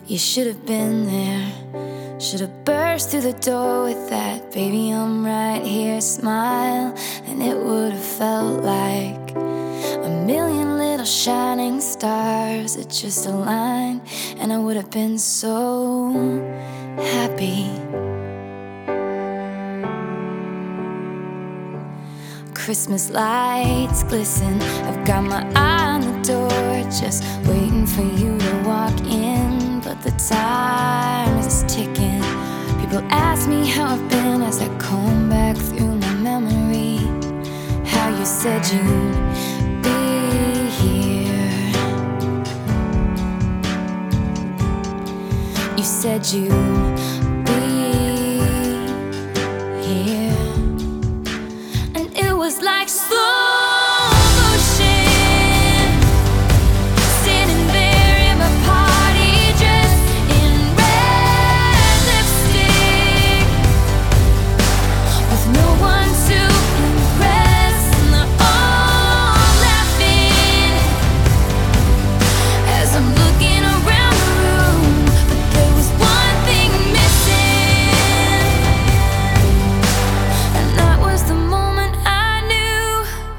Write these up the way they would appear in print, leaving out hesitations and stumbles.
You should have been there. Should have burst through the door with that "baby, I'm right here" smile, and it would have felt like a million little shining stars that just aligned, and I would have been so happy. Christmas lights glisten, I've got my eye on the door, just waiting for you to walk in. But the time is ticking. People ask me how I've been as I comb back through my memory. How you said you'd be here. You said you'd be here. And it was like slow motion, standing there in my party dress, in red lipstick, with no one to impress, and they're all laughing as I'm looking around the room. But there was one thing missing, and that was the moment I knew.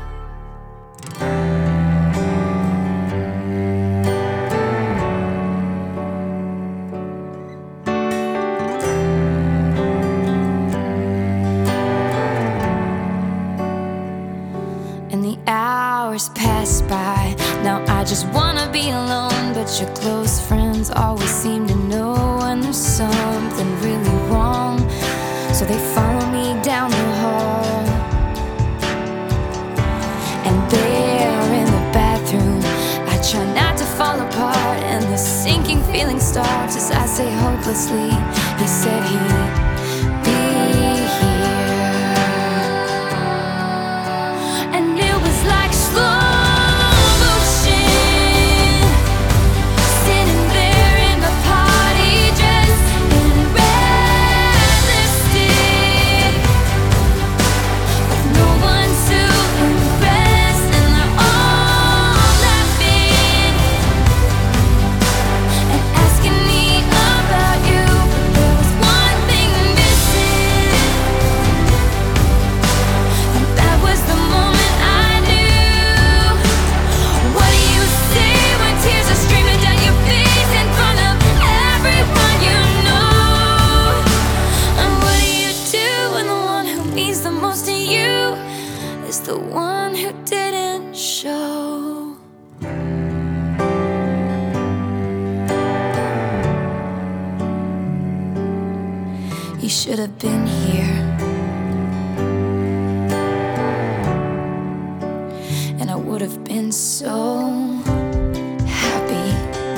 And the hours pass by. Now I just wanna be alone, but your close friends always seem to know when there's something really wrong, so they follow me down the hall. And there in the bathroom, I try not to fall apart, and the sinking feeling starts as I say hopelessly, he said he'd be here. And it was like slow motion, standing there in my party dress, in red lipstick, with no one to impress, and they're all laughing and asking me about you. But there was one thing missing, and that was the moment I knew. What do you say when tears are streaming down your face in front of everyone you know? And what do you do when the one who means the most to you is the one who didn't show? You should have been here, and I would have been so happy.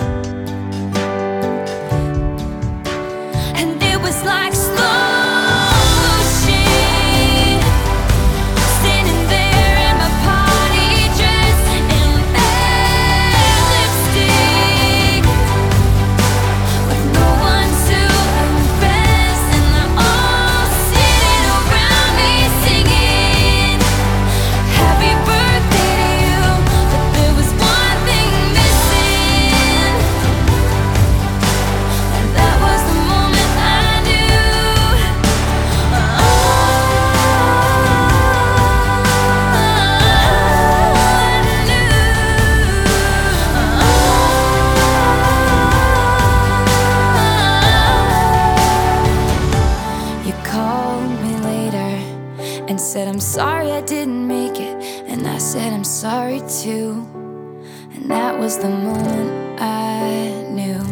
And it was like slow motion, standing there in my party dress, in red lipstick, with no one to impress, and they're all sitting around me singing happy birthday to you. But there was one thing missing, and that was the moment I knew. You called me later and said, "I'm sorry I didn't make it," and I said, "I'm sorry too." And that was the moment I knew.